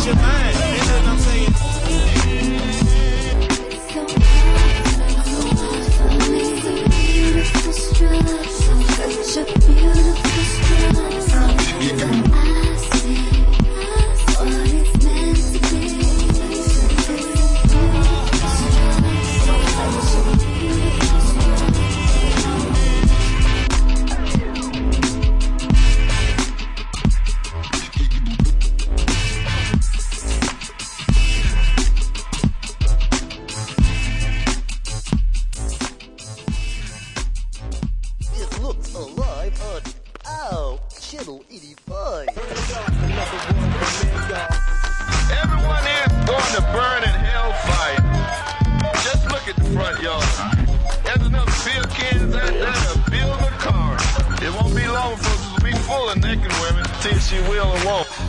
your mind. That's what I'm saying. Such a beautiful struggle. I see what it's meant to be. It looks alive on Channel 85. Everyone is going to burn in hellfire. Just look at the front yard. There's enough beer cans out there to build a car. It won't be long, folks. It'll be full of naked women till she will or won't.